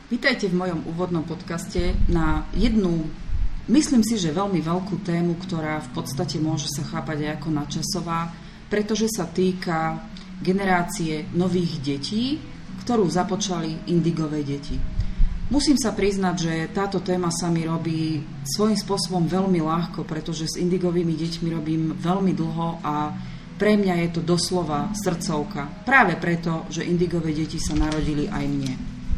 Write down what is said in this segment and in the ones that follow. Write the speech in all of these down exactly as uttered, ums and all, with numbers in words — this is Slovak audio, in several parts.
Vítajte v mojom úvodnom podcaste na jednu, myslím si, že veľmi veľkú tému, ktorá v podstate môže sa chápať aj ako nadčasová, pretože sa týka generácie nových detí, ktorú započali indigové deti. Musím sa priznať, že táto téma sa mi robí svojím spôsobom veľmi ľahko, pretože s indigovými deťmi robím veľmi dlho a pre mňa je to doslova srdcovka. Práve preto, že indigové deti sa narodili aj mne.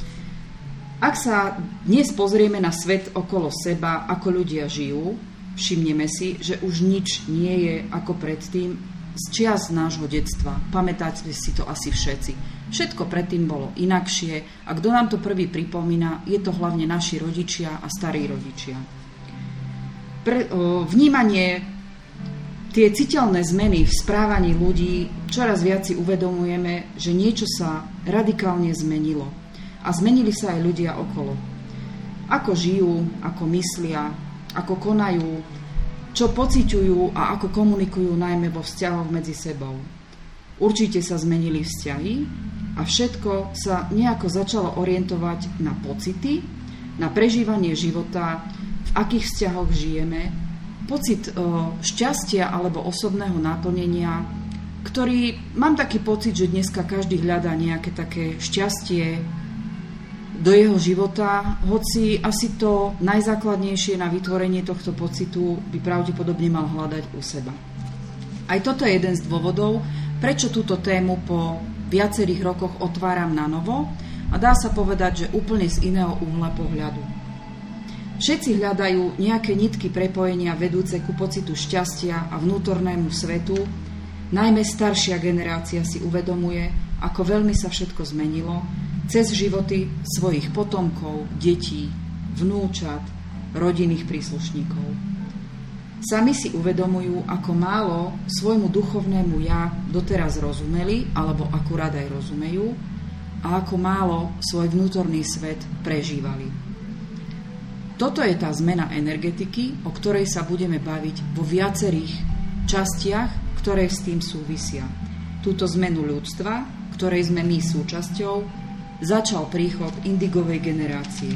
Ak sa dnes pozrieme na svet okolo seba, ako ľudia žijú, všimneme si, že už nič nie je ako predtým z čias nášho detstva. Pamätáte si to asi všetci. Všetko predtým bolo inakšie a kto nám to prvý pripomína, je to hlavne naši rodičia a starí rodičia. Pre, o, vnímanie, tie citeľné zmeny v správaní ľudí, čoraz viac si uvedomujeme, že niečo sa radikálne zmenilo. A zmenili sa aj ľudia okolo. Ako žijú, ako myslia, ako konajú, čo pociťujú a ako komunikujú najmä vo vzťahoch medzi sebou. Určite sa zmenili vzťahy a všetko sa nejako začalo orientovať na pocity, na prežívanie života, v akých vzťahoch žijeme, pocit o, šťastia alebo osobného naplnenia, ktorý, mám taký pocit, že dneska každý hľadá nejaké také šťastie do jeho života, hoci asi to najzákladnejšie na vytvorenie tohto pocitu by pravdepodobne mal hľadať u seba. Aj toto je jeden z dôvodov, prečo túto tému po viacerých rokoch otváram na novo a dá sa povedať, že úplne z iného uhla pohľadu. Všetci hľadajú nejaké nitky prepojenia vedúce ku pocitu šťastia a vnútornému svetu, najmä staršia generácia si uvedomuje, ako veľmi sa všetko zmenilo, cez životy svojich potomkov, detí, vnúčat, rodinných príslušníkov. Sami si uvedomujú, ako málo svojmu duchovnému ja doteraz rozumeli, alebo akurát aj rozumejú, a ako málo svoj vnútorný svet prežívali. Toto je tá zmena energetiky, o ktorej sa budeme baviť vo viacerých častiach, ktoré s tým súvisia. Túto zmenu ľudstva, ktorej sme my súčasťou, začal príchod indigovej generácie.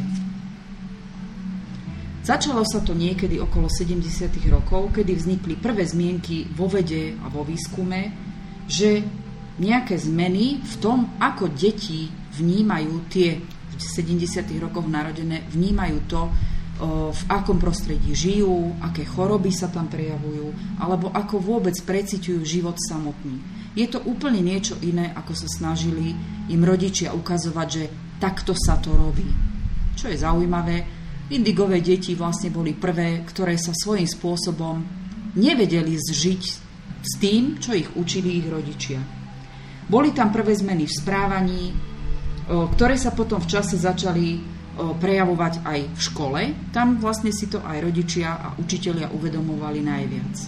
Začalo sa to niekedy okolo sedemdesiatych rokov, kedy vznikli prvé zmienky vo vede a vo výskume, že nejaké zmeny v tom, ako deti vnímajú tie v sedemdesiatych rokoch narodené, vnímajú to, v akom prostredí žijú, aké choroby sa tam prejavujú, alebo ako vôbec preciťujú život samotný. Je to úplne niečo iné, ako sa snažili im rodičia ukazovať, že takto sa to robí. Čo je zaujímavé, indigové deti vlastne boli prvé, ktoré sa svojím spôsobom nevedeli zžiť s tým, čo ich učili ich rodičia. Boli tam prvé zmeny v správaní, ktoré sa potom v čase začali prejavovať aj v škole. Tam vlastne si to aj rodičia a učitelia uvedomovali najviac.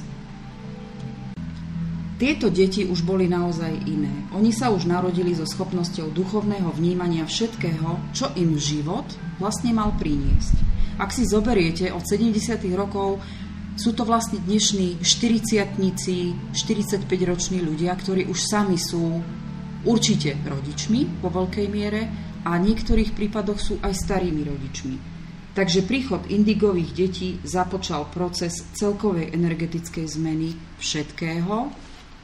Tieto deti už boli naozaj iné. Oni sa už narodili so schopnosťou duchovného vnímania všetkého, čo im život vlastne mal priniesť. Ak si zoberiete od sedemdesiatych rokov, sú to vlastne dnešní štyridsiatnici, štyridsaťpäťroční ľudia, ktorí už sami sú určite rodičmi vo veľkej miere a v niektorých prípadoch sú aj starými rodičmi. Takže príchod indigových detí započal proces celkovej energetickej zmeny všetkého,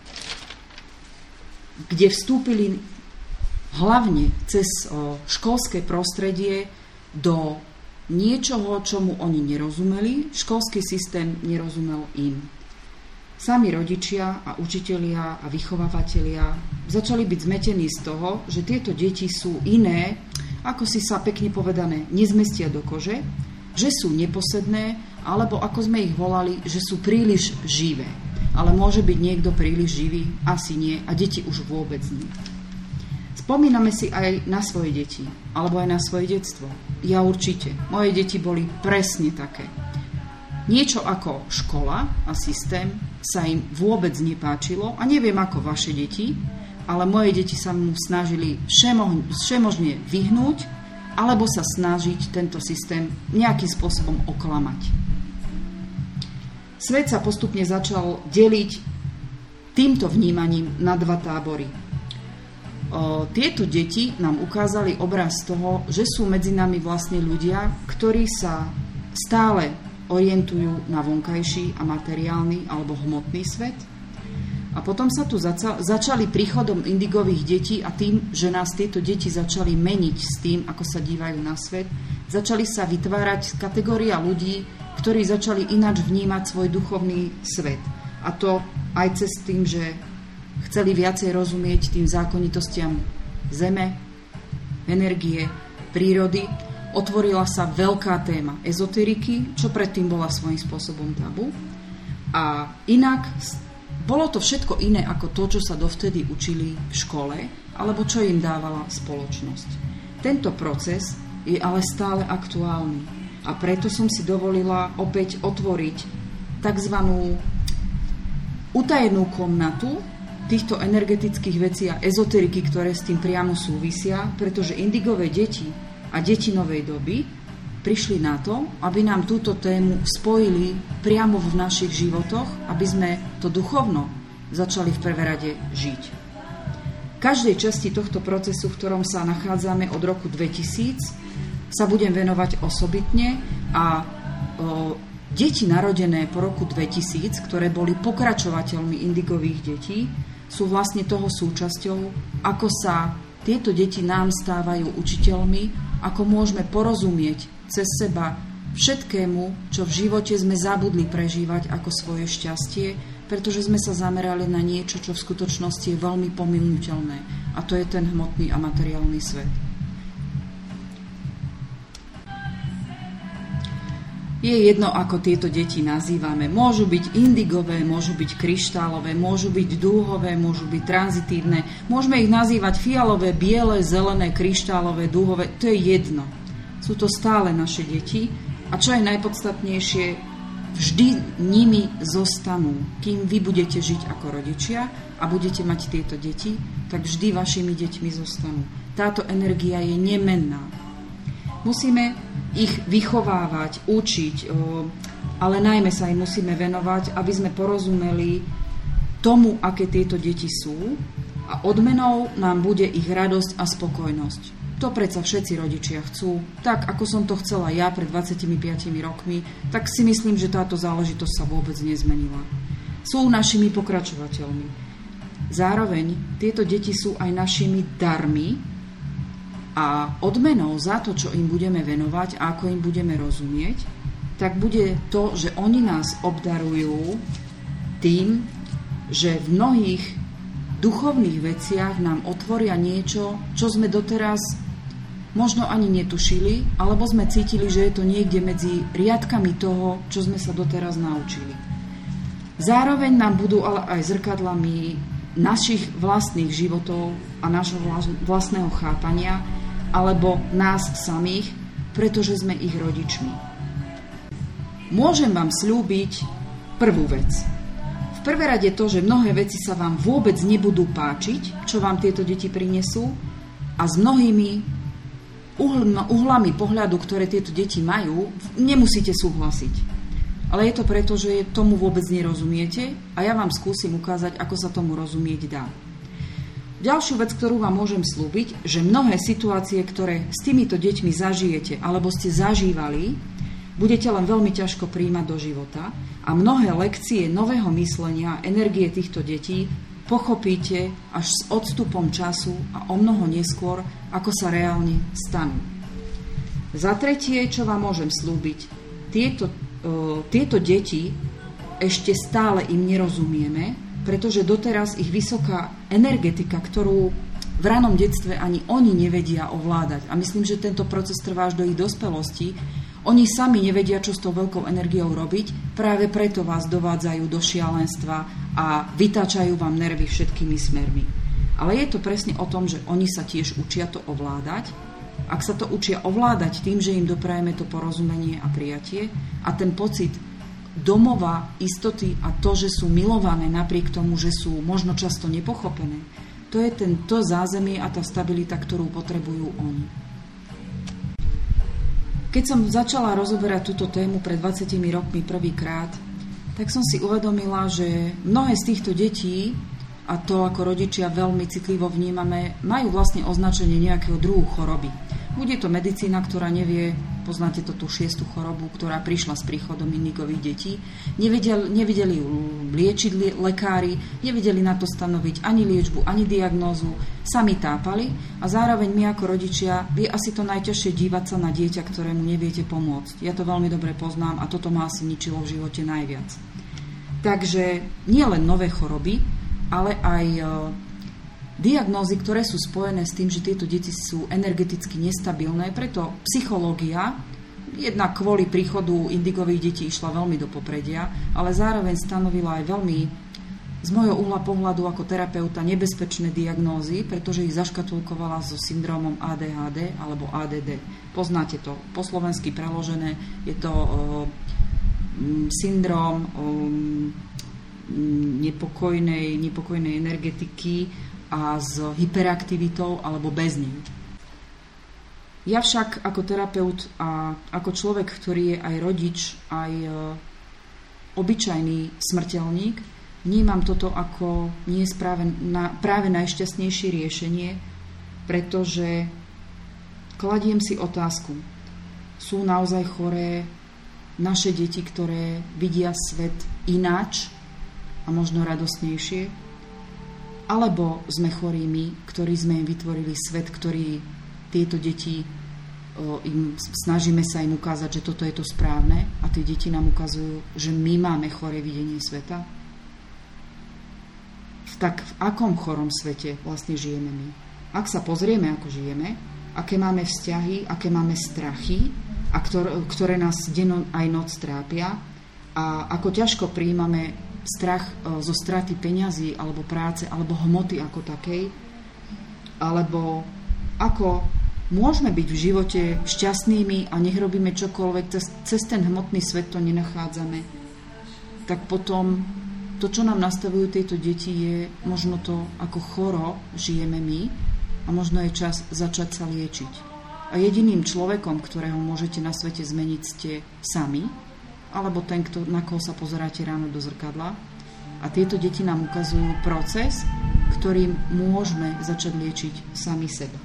kde vstúpili hlavne cez školské prostredie do niečoho, čomu oni nerozumeli, školský systém nerozumel im. Sami rodičia a učitelia a vychovávateľia začali byť zmetení z toho, že tieto deti sú iné, ako si sa pekne povedané nezmestia do kože, že sú neposedné, alebo ako sme ich volali, že sú príliš živé. Ale môže byť niekto príliš živý? Asi nie. A deti už vôbec nie. Spomíname si aj na svoje deti, alebo aj na svoje detstvo. Ja určite. Moje deti boli presne také. Niečo ako škola a systém sa im vôbec nepáčilo a neviem ako vaše deti, ale moje deti sa mu snažili všemožne vyhnúť alebo sa snažiť tento systém nejakým spôsobom oklamať. Svet sa postupne začal deliť týmto vnímaním na dva tábory. Tieto deti nám ukázali obraz toho, že sú medzi nami vlastne ľudia, ktorí sa stále orientujú na vonkajší a materiálny alebo hmotný svet. A potom sa tu zaca- začali príchodom indigových detí a tým, že nás tieto deti začali meniť s tým, ako sa dívajú na svet, začali sa vytvárať kategória ľudí, ktorí začali ináč vnímať svoj duchovný svet. A to aj cez tým, že chceli viacej rozumieť tým zákonitostiam zeme, energie, prírody. Otvorila sa veľká téma ezoteriky, čo predtým bola svojím spôsobom tabu. A inak bolo to všetko iné ako to, čo sa dovtedy učili v škole, alebo čo im dávala spoločnosť. Tento proces je ale stále aktuálny. A preto som si dovolila opäť otvoriť takzvanú utajenú komnatu týchto energetických vecí a ezoteriky, ktoré s tým priamo súvisia, pretože indigové deti a deti novej doby prišli na to, aby nám túto tému spojili priamo v našich životoch, aby sme to duchovno začali v prvé rade žiť. V každej časti tohto procesu, v ktorom sa nachádzame od roku dvetisíc, sa budem venovať osobitne a o, deti narodené po roku dvetisíc, ktoré boli pokračovateľmi indigových detí, sú vlastne toho súčasťou, ako sa tieto deti nám stávajú učiteľmi, ako môžeme porozumieť cez seba všetkému, čo v živote sme zabudli prežívať ako svoje šťastie, pretože sme sa zamerali na niečo, čo v skutočnosti je veľmi pominuteľné, a to je ten hmotný a materiálny svet. Je jedno, ako tieto deti nazývame. Môžu byť indigové, môžu byť kryštálové, môžu byť dúhové, môžu byť tranzitívne. Môžeme ich nazývať fialové, biele, zelené, kryštálové, dúhové. To je jedno. Sú to stále naše deti. A čo je najpodstatnejšie, vždy nimi zostanú. Kým vy budete žiť ako rodičia a budete mať tieto deti, tak vždy vašimi deťmi zostanú. Táto energia je nemenná. Musíme ich vychovávať, učiť, ale najmä sa im musíme venovať, aby sme porozumeli tomu, aké tieto deti sú, a odmenou nám bude ich radosť a spokojnosť. To predsa všetci rodičia chcú. Tak, ako som to chcela ja pred dvadsiatimi piatimi rokmi, tak si myslím, že táto záležitosť sa vôbec nezmenila. Sú našimi pokračovateľmi. Zároveň tieto deti sú aj našimi darmi, a odmenou za to, čo im budeme venovať a ako im budeme rozumieť, tak bude to, že oni nás obdarujú tým, že v mnohých duchovných veciach nám otvoria niečo, čo sme doteraz možno ani netušili, alebo sme cítili, že je to niekde medzi riadkami toho, čo sme sa doteraz naučili. Zároveň nám budú ale aj zrkadlami našich vlastných životov a našho vlastného chápania, alebo nás samých, pretože sme ich rodičmi. Môžem vám sľúbiť prvú vec. V prvé rade to, že mnohé veci sa vám vôbec nebudú páčiť, čo vám tieto deti prinesú, a s mnohými uhlami pohľadu, ktoré tieto deti majú, nemusíte súhlasiť. Ale je to preto, že tomu vôbec nerozumiete, a ja vám skúsim ukázať, ako sa tomu rozumieť dá. Ďalšiu vec, ktorú vám môžem slúbiť, že mnohé situácie, ktoré s týmito deťmi zažijete alebo ste zažívali, budete len veľmi ťažko prijímať do života, a mnohé lekcie nového myslenia, energie týchto detí pochopíte až s odstupom času a o mnoho neskôr, ako sa reálne stanú. Za tretie, čo vám môžem slúbiť, tieto, uh, tieto deti ešte stále im nerozumieme, pretože doteraz ich vysoká energetika, ktorú v ranom detstve ani oni nevedia ovládať, a myslím, že tento proces trvá až do ich dospelosti, oni sami nevedia, čo s tou veľkou energiou robiť, práve preto vás dovádzajú do šialenstva a vytáčajú vám nervy všetkými smermi. Ale je to presne o tom, že oni sa tiež učia to ovládať. Ak sa to učia ovládať tým, že im doprajeme to porozumenie a prijatie a ten pocit domova, istoty a to, že sú milované napriek tomu, že sú možno často nepochopené, to je ten, to zázemie a tá stabilita, ktorú potrebujú oni. Keď som začala rozoberať túto tému pred dvadsiatimi rokmi prvýkrát, tak som si uvedomila, že mnohé z týchto detí a to, ako rodičia veľmi citlivo vnímame, majú vlastne označenie nejakého druhu choroby. Bude to medicína, ktorá nevie, poznáte to tú šiestu chorobu, ktorá prišla s príchodom indigových detí. Nevedeli, nevedeli ju liečiť lekári, nevedeli na to stanoviť ani liečbu, ani diagnózu, sami tápali a zároveň my ako rodičia je asi to najťažšie dívať sa na dieťa, ktorému neviete pomôcť. Ja to veľmi dobre poznám a toto ma asi ničilo v živote najviac. Takže nie len nové choroby, ale aj diagnózy, ktoré sú spojené s tým, že tieto deti sú energeticky nestabilné, preto psychológia, jednak kvôli príchodu indigových detí išla veľmi do popredia, ale zároveň stanovila aj veľmi, z môjho uhla pohľadu ako terapeuta, nebezpečné diagnózy, pretože ich zaškatulkovala so syndrómom á dé há dé alebo á dé dé. Poznáte to, po slovensky preložené, je to uh, syndróm um, nepokojnej, nepokojnej energetiky a s hyperaktivitou alebo bez nej. Ja však ako terapeut a ako človek, ktorý je aj rodič, aj e, obyčajný smrteľník, vnímam toto ako nie práve, na, práve najšťastnejšie riešenie, pretože kladiem si otázku, sú naozaj choré naše deti, ktoré vidia svet ináč a možno radosnejšie? Alebo sme chorí my, ktorí sme im vytvorili svet, ktorý tieto deti, o, im, snažíme sa im ukázať, že toto je to správne a tie deti nám ukazujú, že my máme choré videnie sveta? Tak v akom chorom svete vlastne žijeme my? Ak sa pozrieme, ako žijeme, aké máme vzťahy, aké máme strachy, a ktoré, ktoré nás deň aj noc trápia a ako ťažko prijímame strach zo straty peňazí alebo práce alebo hmoty ako takej, alebo ako môžeme byť v živote šťastnými a nech robíme čokoľvek, cez, cez ten hmotný svet to nenachádzame, tak potom to, čo nám nastavujú tieto deti, je možno to, ako choro žijeme my a možno je čas začať sa liečiť. A jediným človekom, ktorého môžete na svete zmeniť, ste sami, alebo ten, kto, na koho sa pozeráte ráno do zrkadla. A tieto deti nám ukazujú proces, ktorým môžeme začať liečiť sami seba.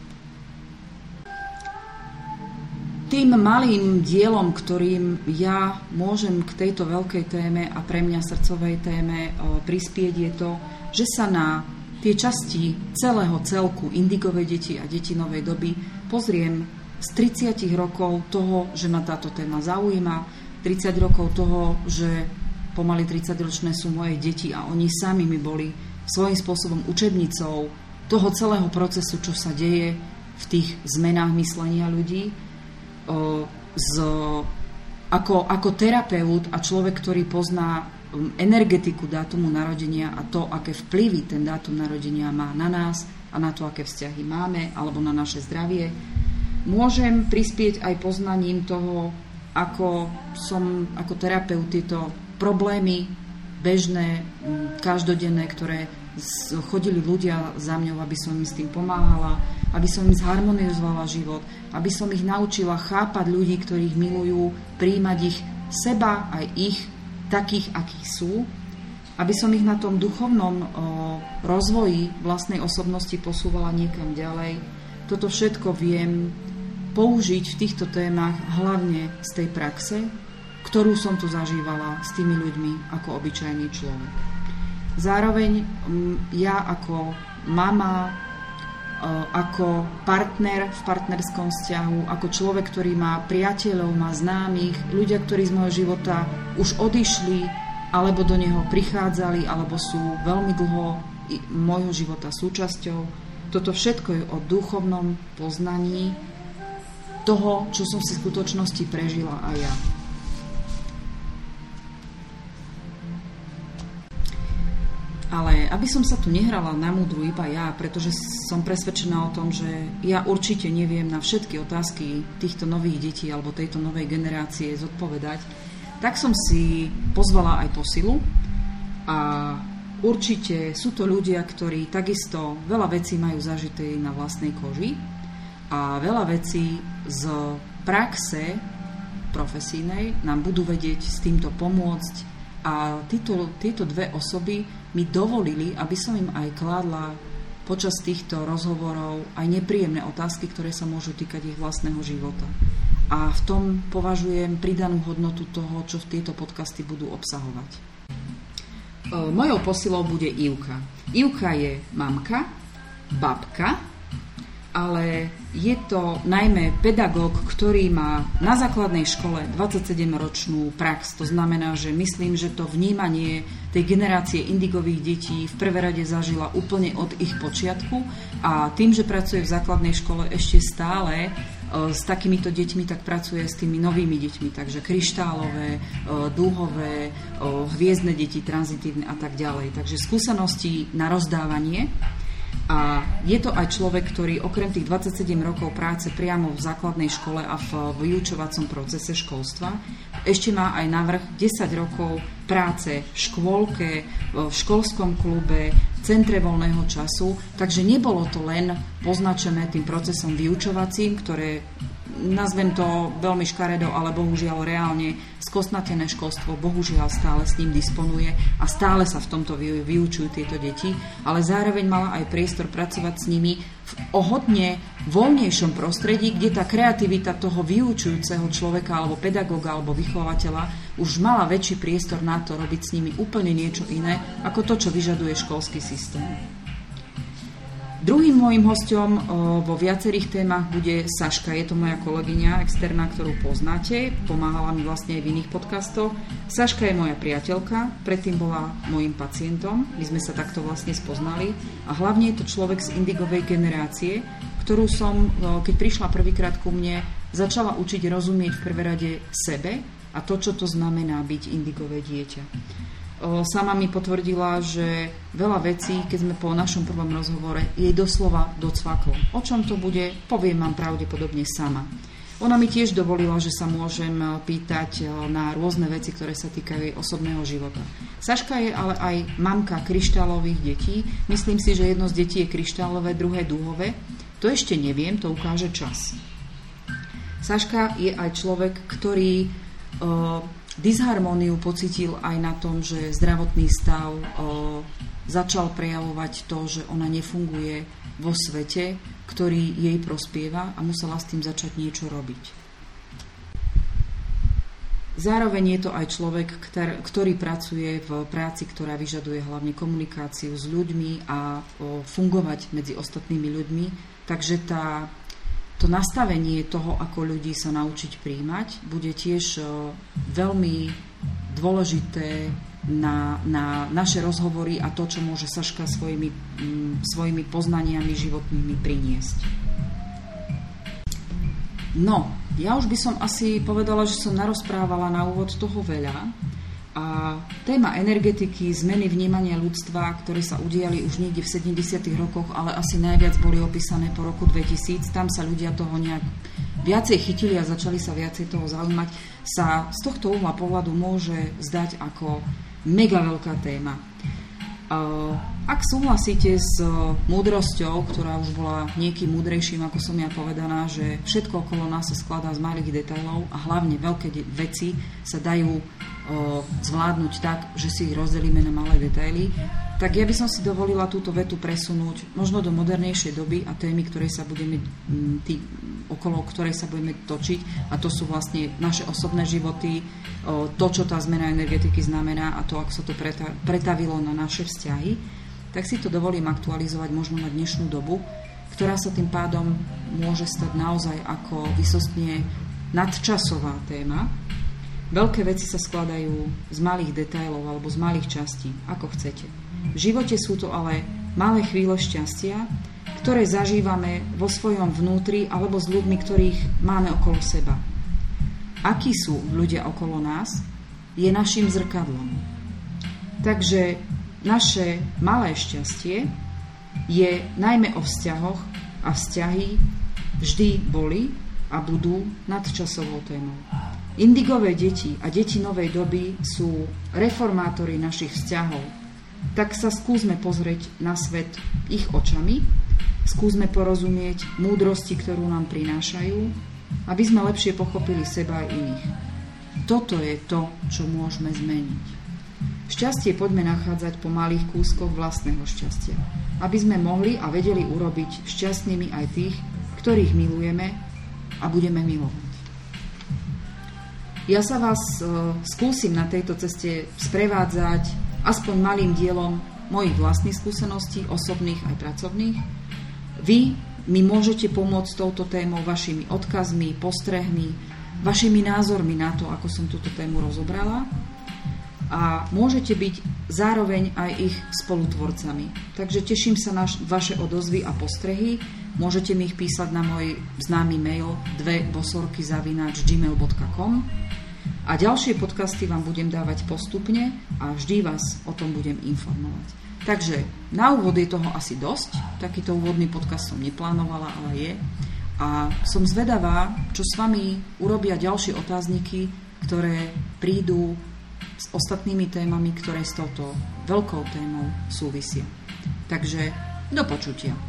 Tým malým dielom, ktorým ja môžem k tejto veľkej téme a pre mňa srdcovej téme prispieť, je to, že sa na tie časti celého celku indigovej deti a deti novej doby pozriem z tridsať rokov toho, že ma táto téma zaujíma, tridsať rokov toho, že pomaly tridsaťročné sú moje deti a oni sami mi boli svojím spôsobom učebnicou toho celého procesu, čo sa deje v tých zmenách myslenia ľudí. O, z, ako, ako terapeut a človek, ktorý pozná energetiku dátumu narodenia a to, aké vplyvy ten dátum narodenia má na nás a na to, aké vzťahy máme alebo na naše zdravie, môžem prispieť aj poznaním toho, ako som ako terapeut tieto problémy bežné, každodenné, ktoré chodili ľudia za mňou, aby som im s tým pomáhala, aby som im zharmonizovala život, aby som ich naučila chápať ľudí, ktorých milujú, prijímať ich seba aj ich takých, akých sú, aby som ich na tom duchovnom o, rozvoji vlastnej osobnosti posúvala niekam ďalej. Toto všetko viem použiť v týchto témach hlavne z tej praxe, ktorú som tu zažívala s tými ľuďmi ako obyčajný človek. Zároveň ja ako mama, ako partner v partnerskom vzťahu, ako človek, ktorý má priateľov, má známych, ľudia, ktorí z môjho života už odišli, alebo do neho prichádzali, alebo sú veľmi dlho môjho života súčasťou. Toto všetko je o duchovnom poznaní toho, čo som si v skutočnosti prežila aj ja. Ale aby som sa tu nehrala na múdru iba ja, pretože som presvedčená o tom, že ja určite neviem na všetky otázky týchto nových detí alebo tejto novej generácie zodpovedať, tak som si pozvala aj posilu a určite sú to ľudia, ktorí takisto veľa vecí majú zažité na vlastnej koži a veľa vecí z praxe profesijnej nám budú vedieť s týmto pomôcť a títo, tieto dve osoby mi dovolili, aby som im aj kládla počas týchto rozhovorov aj nepríjemné otázky, ktoré sa môžu týkať ich vlastného života. A v tom považujem pridanú hodnotu toho, čo v tieto podcasty budú obsahovať. Mojou posilou bude Ivka. Ivka je mamka, babka, ale je to najmä pedagóg, ktorý má na základnej škole dvadsaťsedemročnú prax. To znamená, že myslím, že to vnímanie tej generácie indigových detí v prvé rade zažila úplne od ich počiatku a tým, že pracuje v základnej škole ešte stále s takýmito deťmi, tak pracuje s tými novými deťmi, takže kryštálové, dúhové, hviezdne deti, tranzitívne a tak ďalej. Takže skúsenosti na rozdávanie. A je to aj človek, ktorý okrem tých dvadsaťsedem rokov práce priamo v základnej škole a v vyučovacom procese školstva ešte má aj navrch desať rokov práce v škôlke, v školskom klube, v centre voľného času, takže nebolo to len poznačené tým procesom vyučovacím, ktoré nazvem to veľmi škaredo, ale bohužiaľ reálne skostnatené školstvo bohužiaľ stále s ním disponuje a stále sa v tomto vyučujú tieto deti, ale zároveň mala aj priestor pracovať s nimi v o hodne voľnejšom prostredí, kde tá kreativita toho vyučujúceho človeka alebo pedagóga alebo vychovateľa už mala väčší priestor na to robiť s nimi úplne niečo iné ako to, čo vyžaduje školský systém. Druhým môjim hosťom vo viacerých témach bude Saška. Je to moja kolegyňa externá, ktorú poznáte. Pomáhala mi vlastne aj v iných podcastoch. Saška je moja priateľka, predtým bola môjim pacientom. My sme sa takto vlastne spoznali. A hlavne je to človek z indigovej generácie, ktorú som, keď prišla prvýkrát ku mne, začala učiť rozumieť v prvé rade sebe a to, čo to znamená byť indigové dieťa. Sama mi potvrdila, že veľa vecí, keď sme po našom prvom rozhovore, jej doslova docvaklo. O čom to bude, poviem vám pravdepodobne sama. Ona mi tiež dovolila, že sa môžem pýtať na rôzne veci, ktoré sa týkajú jej osobného života. Saška je ale aj mamka kryštálových detí. Myslím si, že jedno z detí je kryštálové, druhé dúhové. To ešte neviem, to ukáže čas. Saška je aj človek, ktorý Uh, disharmóniu pocítil aj na tom, že zdravotný stav o, začal prejavovať to, že ona nefunguje vo svete, ktorý jej prospieva a musela s tým začať niečo robiť. Zároveň je to aj človek, ktorý, ktorý pracuje v práci, ktorá vyžaduje hlavne komunikáciu s ľuďmi a o, fungovať medzi ostatnými ľuďmi, takže tá To nastavenie toho, ako ľudí sa naučiť prijímať, bude tiež veľmi dôležité na, na naše rozhovory a to, čo môže Saška svojimi, svojimi poznaniami životnými priniesť. No, ja už by som asi povedala, že som narozprávala na úvod toho veľa. A téma energetiky, zmeny vnímania ľudstva, ktoré sa udiali už niekde v sedemdesiatych rokoch, ale asi najviac boli opísané po roku dvetisíc, tam sa ľudia toho nejak viacej chytili a začali sa viacej toho zaujímať, sa z tohto uhla pohľadu môže zdať ako mega veľká téma. Ak súhlasíte s múdrosťou, ktorá už bola niekým múdrejším, ako som ja povedaná, že všetko okolo nás sa skladá z malých detailov a hlavne veľké de- veci sa dajú o, zvládnuť tak, že si ich rozdelíme na malé detaily, tak ja by som si dovolila túto vetu presunúť možno do modernejšej doby a témy, ktorej sa budeme, tý, okolo ktorej sa budeme točiť, a to sú vlastne naše osobné životy, o, to, čo tá zmena energetiky znamená a to, ako sa to preta- pretavilo na naše vzťahy, tak si to dovolím aktualizovať možno na dnešnú dobu, ktorá sa tým pádom môže stať naozaj ako vysostne nadčasová téma. Veľké veci sa skladajú z malých detailov alebo z malých častí, ako chcete. V živote sú to ale malé chvíle šťastia, ktoré zažívame vo svojom vnútri alebo s ľuďmi, ktorých máme okolo seba. Akí sú ľudia okolo nás, je našim zrkadlom. Takže naše malé šťastie je najmä o vzťahoch a vzťahy vždy boli a budú nadčasovou témou. Indigové deti a deti novej doby sú reformátori našich vzťahov. Tak sa skúsme pozrieť na svet ich očami, skúsme porozumieť múdrosti, ktorú nám prinášajú, aby sme lepšie pochopili seba a iných. Toto je to, čo môžeme zmeniť. Šťastie poďme nachádzať po malých kúskoch vlastného šťastia, aby sme mohli a vedeli urobiť šťastnými aj tých, ktorých milujeme a budeme milovať. Ja sa vás e, skúsim na tejto ceste sprevádzať aspoň malým dielom mojich vlastných skúseností, osobných aj pracovných. Vy mi môžete pomôcť s touto témou vašimi odkazmi, postrehmi, vašimi názormi na to, ako som túto tému rozobrala. A môžete byť zároveň aj ich spolutvorcami. Takže teším sa na vaše odozvy a postrehy. Môžete mi ich písať na môj známy mail dve bosorky zavináč gmail bodka com. A ďalšie podcasty vám budem dávať postupne a vždy vás o tom budem informovať. Takže na úvod je toho asi dosť. Takýto úvodný podcast som neplánovala, ale je. A som zvedavá, čo s vami urobia ďalšie otázniky, ktoré prídu s ostatnými témami, ktoré s touto veľkou témou súvisia. Takže do počutia.